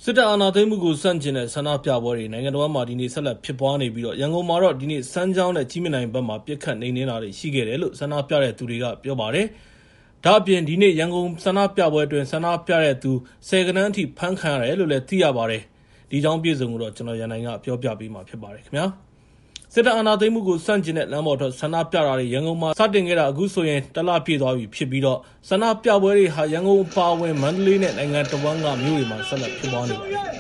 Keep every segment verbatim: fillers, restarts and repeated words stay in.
စစ်တပ်အာဏာသိမ်းမှုကိုဆန့်ကျင်တဲ့ဆန္ဒပြပွဲတွေနိုင်ငံတော်မှာဒီနေ့ဆက်လက်ဖြစ်ပွားနေပြီးတော့ရန်ကုန်မှာတော့ဒီနေ့စမ်းချောင်းနဲ့ကြီးမြင့်နိုင်ဘက်မှာပြစ်ခတ်နေနေတာတွေရှိခဲ့တယ်လို့ဆန္ဒပြတဲ့သူတွေကပြောပါတယ်။ဒါ့အပြင်ဒီနေ့ရန်ကုန်ဆန္ဒပြပွဲအတွင်းဆန္ဒပြတဲ့သူဆယ်ကနန်းအထိဖမ်းခံရတယ်လို့လည်းသိရပါတယ်။ဒီကြောင်းပြည်စုံကိုတော့ကျွန်တော်ရန်နိုင်ကပြောပြပေးမှာဖြစ်ပါတယ်ခင်ဗျာ။စစ်တပ်အာဏာသိမ်းမှုကိုစန့်ကျင်တဲ့လမ်းပေါ်ထွက်ဆန္ဒပြတာတွေရန်ကုန်မှာစတင်ခဲ့တာအခုဆိုရင်တလပြည့်သွားပြီဖြစ်ပြီးတော့ဆန္ဒပြပွဲတွေဟာရန်ကုန်ပါဝင်မန္တလေးနဲ့နိုင်ငံတော်ဝန်ကမြို့တွေမှာဆက်လက်ဖြစ်ပွားနေပါတယ်။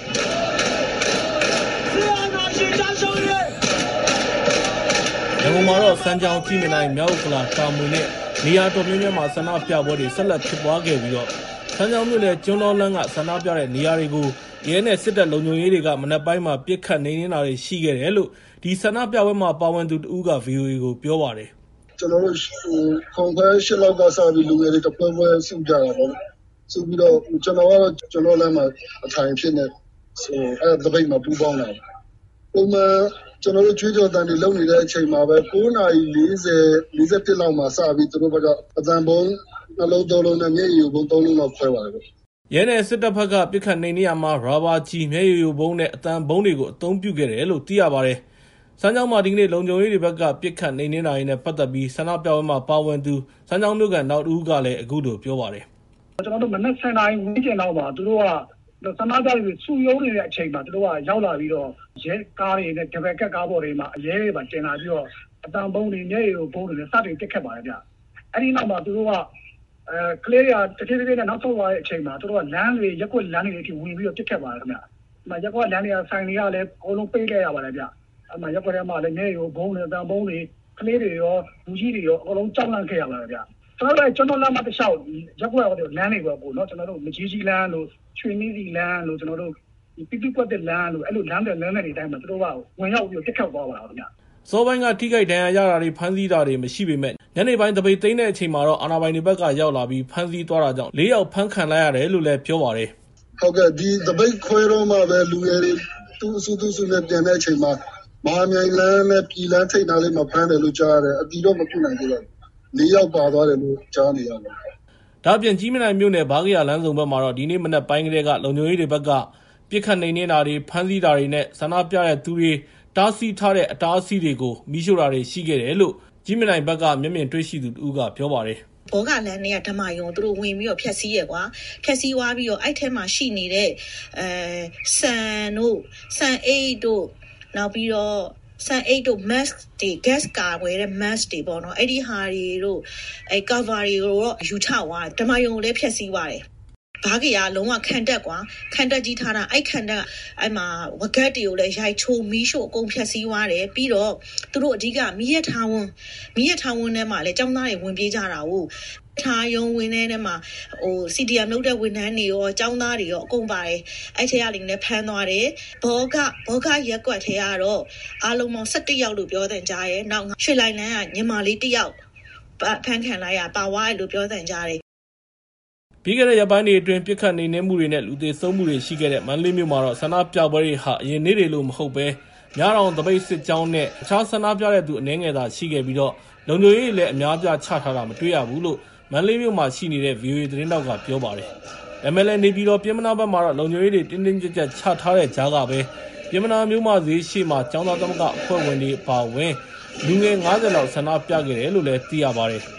ရန်ကုန်မှာတော့စမ်းချောင်းကြီးမြင့်နိုင်မြောက်ကလာတာမွေနဲ့နေရာတော်များများမှာဆန္ဒပြပွဲတွေဆက်လက်ဖြစ်ပွားခဲ့ပြီးတော့စမ်းချောင်းမြို့နယ်ကျွန်းတော်လန်းကဆန္ဒပြတဲ့နေရာတွေကိုရဲနဲ့စစ်တပ်လုံခြုံရေးတွေကမနက်ပိုင်းမှာပြစ်ခတ်နေနေတာတွေရှိခဲ့တယ်လို့ဒီဆန္ဒပြပွဲမှာပါဝင်သူတဦးက ဗီအိုအေ ကိုပြောပါတယ်။ကျွန်တော်တို့ခုံခွဲရှစ်လောက်ကစပြီးလူငယ်တွေတပွဲပွဲစုကြတာပေါ့။စုပြီးတော့ကျွန်တော်ကတော့ကျွန်တော်လမ်းမှာအထိုင်ဖြစ်နေဆိုအဲ့ဒီဘိတ်မှာပူပေါင်းလာ။ပုံမှန်ကျွန်တော်တို့ကျွေးကြော်တန်တွေလုံနေတဲ့အချိန်မှာပဲ၉နာရီ၄၀ ၄၁လောက်မှာစပြီးသူတို့ဘက်ကအတန်ပုံးနှလုံးသုံးလုံးနဲ့မျက်ရည်ပုံးသုံးလုံးလောက်ခွဲပါတယ်ဗျ။ရဲနဲ့စစ်တပ်ဘက်ကပြစ်ခတ်နေနေရမှာရာဘာကြီးမျက်ရည်ဘုံနဲ့အတန်ဘုံတွေကိုအသုံးပြုခဲ့တယ်လို့သိရပါတယ်။စမ်းချောင်းမှာဒီကနေ့လုံခြုံရေးတွေဘက်ကပြစ်ခတ်နေနေတာတွေနဲ့ပတ်သက်ပြီးဆန္ဒပြပွဲမှာပါဝင်သူစမ်းချောင်းမြို့ကနောက်ဦးကလည်းအခုလိုပြောပါတယ်။ကျွန်တော်တို့မနက်ဆယ်နာရီဝန်းကျင်လောက်မှာသူတို့ကဆန္ဒပြတွေစုရုံးနေတဲ့အချိန်မှာသူတို့ကရောက်လာပြီးတော့ရဲကားတွေနဲ့ဒဘယ်ကက်ကားပေါ်တွေမှာအရဲတွေပါတင်လာပြီးတော့အတန်ဘုံတွေမျက်ရည်ဘုံတွေနဲ့စတင်ပြစ်ခတ်ပါတယ်ဗျ။အဲဒီနောက်မှာသူတို့ကအဲကလေးတွေကတတိယနေ့နောက်ဆုံးသွားတဲ့အချိန်မှာသူတို့ကလမ်းတွေရက်ွက်လမ်းတွေထိဝင်ပြီးတော့ပြစ်ခတ်ပါတယ်ခင်ဗျ။ဒီမှာရက်ွက်လမ်းတွေကဆိုင်တွေကလည်းအကုန်လုံးပိတ်ခဲ့ရပါတယ်ဗျ။အမှရက်ွက်ထဲမှာလည်းမျက်ရည်ဘုံတွေအတန်ဘုံတွေကလေးတွေရောလူကြီးတွေရောအကုန်လုံးကြောက်လန့်ခဲ့ရပါတယ်ဗျ။ကျွန်တော်တို့ကျွန်တော်လမ်းမှာတခြားရက်ွက်ရောလမ်းတွေပဲပေါ့နော်ကျွန်တော်တို့မကြီးကြီးလမ်းလို့ရွှေနည်းစီလမ်းလို့ကျွန်တော်တို့ဒီပိပိကွက်တဲ့လမ်းလို့အဲ့လိုလမ်းတွေလမ်းတွေတိုင်းမှာသူတို့ကဝင်ရောက်ပြီးတက်ခတ်သွားပါတော့ခင်ဗျ။စောပိုင်းကထိခိုက်ဒဏ်ရာရတာတွေဖမ်းဆီးတာတွေမရှိပေမဲ့ညနေပိုင်းတပိတ်သိမ်းတဲ့အချိန်မှာတော့အာဏာပိုင်တွေဘက်ကရောက်လာပြီးဖမ်းဆီးသွားတာကြောင့်၄ယောက်ဖမ်းခံလိုက်ရတယ်လို့လည်းပြောပါတယ်။ဟုတ်ကဲ့ဒီတပိတ်ခွဲတော့မှပဲလူငယ်တွေသူ့စုသူ့စုနဲ့ပြန်တဲ့အချိန်မှာမဟာမြိုင်လမ်းနဲ့ပြည်လမ်းထိပ်နားလေးမှာဖမ်းတယ်လို့ကြားရတယ်။အတီတော့မခုနိုင်သေးဘူး။၄ယောက်ပါသွားတယ်လို့ကြားနေရတယ်။ဒါ့အပြင်ကြီးမြင့်နိုင်မြို့နယ်ဘားကရလမ်းစုံဘက်မှာတော့ဒီနေ့မနက်ပိုင်းကလေးကလုံခြုံရေးတွေဘက်ကပြစ်ခတ်နေနေတာတွေဖမ်းဆီးတာတွေနဲ့ဆန္ဒပြတဲ့သူတွေတားဆီးထားတဲ့အတားအဆီးတွေကိုမိရှို့တာတွေရှိခဲ့တယ်လို့ကြီးမြင့်နိုင်ဘက်ကမျက်မြင်တွေ့ရှိသူတူကပြောပါတယ်။ဘောကလန်းတွေကဓမ္မယုံသူတို့ဝင်ပြီးတော့ဖျက်ဆီးရကွာဖျက်ဆီးသွားပြီးတော့အဲ့ထဲမှာရှိနေတဲ့အဲဆန်တို့ဆန်အိတ်တို့နောက်ပြီးတော့ဆန်အိတ်တို့ mask တွေ gas ကာဝယ်တဲ့ mask တွေပေါ့နော်အဲ့ဒီဟာတွေတို့အဲ cover တွေကိုတော့ယူချသွားဓမ္မယုံကိုလည်းဖျက်ဆီးသွားတယ်ဘာကရလုံးဝခံတက်ကွာခံတက်ကြီးထားတာအဲ့ခံတက်အဲ့မှာဝကက်တွေကိုလည်းရိုက်ချိုးမီးရှို့အကုန်ဖျက်ဆီးသွားတယ်ပြီးတော့သူတို့အဓိကမီးရထားဝန်မီးရထားဝန်ထဲမှာလည်းចောင်းသားတွေဝင်ပြေးကြတာဟုတ်ထားယုံဝင်ထဲထဲမှာဟို စီ ဒီ အမ် လုပ်တဲ့ဝန်ထမ်းတွေရောចောင်းသားတွေရောအကုန်ပါတယ်အဲ့ထဲကလည်းလည်းဖမ်းသွားတယ်ဘောကဘောကရက်ကွက်ထဲကတော့အားလုံးပေါင်း၁၁ယောက်လို့ပြောတဲ့ကြားရဲ့နောက်ရွှေလိုင်လန်းကညီမလေးတစ်ယောက်ဖမ်းခံလိုက်ရပါဝါလို့ပြောတဲ့ကြားတယ်ပြီးခဲ့တဲ့ရက်ပိုင်းတွေအတွင်းပြစ်ခတ်နေနေမှုတွေနဲ့လူသေဆုံးမှုတွေရှိခဲ့တဲ့မန္တလေးမြို့မှာတော့ဆန္ဒပြပွဲတွေဟာအရင်နေ့တွေလိုမဟုတ်ပဲများတော်တပိတ်စစ်ကြောင်းနဲ့အခြားဆန္ဒပြတဲ့သူအနည်းငယ်သာရှိခဲ့ပြီးတော့လုံခြုံရေးလည်းအများပြချထားတာမတွေ့ရဘူးလို့မန္တလေးမြို့မှာရှိနေတဲ့ ဗီအိုအေ သတင်းတောက်ကပြောပါတယ်။ အမ် အယ် လ် အေ နေပြည်တော်ပြည်မနာဘက်မှာတော့လုံခြုံရေးတွေတင်းတင်းကြပ်ကြပ်ချထားတဲ့ကြားကပဲပြည်မနာမြို့မှာဈေးရှိမှာကျောင်းသားသမဂ္ဂအဖွဲ့ဝင်တွေပါဝင်လူငယ်၅၀လောက်ဆန္ဒပြခဲ့တယ်လို့လည်းသိရပါတယ်။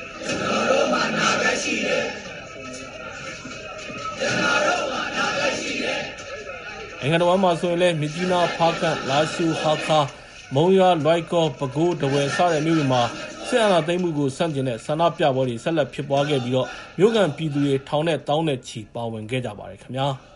နိုင်ငံတော်မှာဆိုရင်လည်းမြကြီးနားဖားကန့်လာရှိုးဟာခါမုံရွာလွိုက်ကောပဲခူးတဝယ်စတဲ့မြို့တွေမှာစစ်အာဏာသိမ်းမှုကိုဆန့်ကျင်တဲ့ဆန္ဒပြပွဲတွေဆက်လက်ဖြစ်ပွားခဲ့ပြီးတော့မြို့ကန်ပြည်သူတွေထောင်နဲ့တောင်းနဲ့ချီပါဝင်ခဲ့ကြပါတယ်ခင်ဗျာ။